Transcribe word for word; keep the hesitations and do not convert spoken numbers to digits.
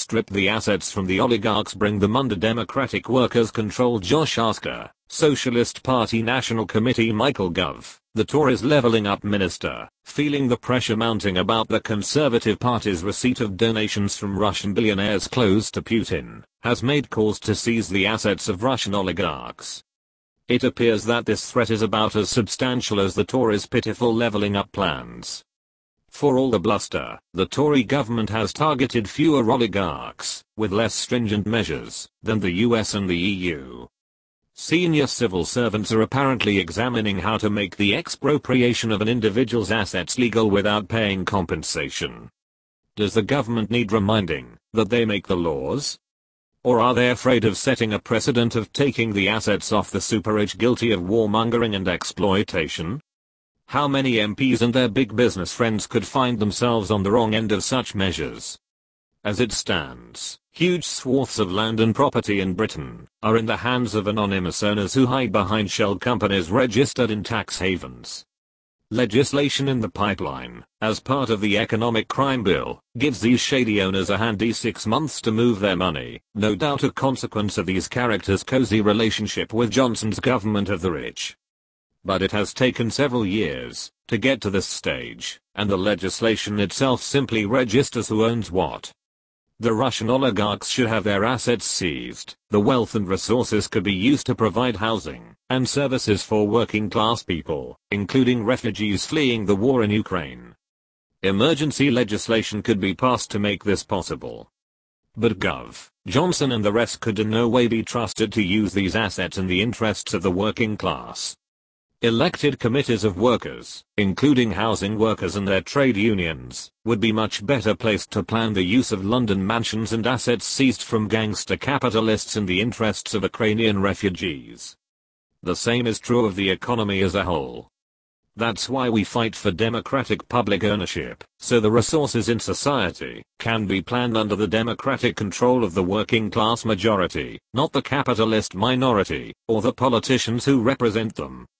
strip the assets from the oligarchs, bring them under democratic workers' control. Josh Asker, Socialist Party National Committee. Michael Gove, the Tories' levelling up minister, feeling the pressure mounting about the Conservative Party's receipt of donations from Russian billionaires close to Putin, has made calls to seize the assets of Russian oligarchs. It appears that this threat is about as substantial as the Tories' pitiful levelling up plans. For all the bluster, the Tory government has targeted fewer oligarchs, with less stringent measures, than the U S and the E U. Senior civil servants are apparently examining how to make the expropriation of an individual's assets legal without paying compensation. Does the government need reminding that they make the laws? Or are they afraid of setting a precedent of taking the assets off the super-rich guilty of warmongering and exploitation? How many M Ps and their big business friends could find themselves on the wrong end of such measures? As it stands, huge swaths of land and property in Britain are in the hands of anonymous owners who hide behind shell companies registered in tax havens. Legislation in the pipeline, as part of the economic crime bill, gives these shady owners a handy six months to move their money, no doubt a consequence of these characters' cozy relationship with Johnson's government of the rich. But it has taken several years to get to this stage, and the legislation itself simply registers who owns what. The Russian oligarchs should have their assets seized. The wealth and resources could be used to provide housing and services for working class people, including refugees fleeing the war in Ukraine. Emergency legislation could be passed to make this possible. But Gov, Johnson and the rest could in no way be trusted to use these assets in the interests of the working class. Elected committees of workers, including housing workers and their trade unions, would be much better placed to plan the use of London mansions and assets seized from gangster capitalists in the interests of Ukrainian refugees. The same is true of the economy as a whole. That's why we fight for democratic public ownership, so the resources in society can be planned under the democratic control of the working class majority, not the capitalist minority, or the politicians who represent them.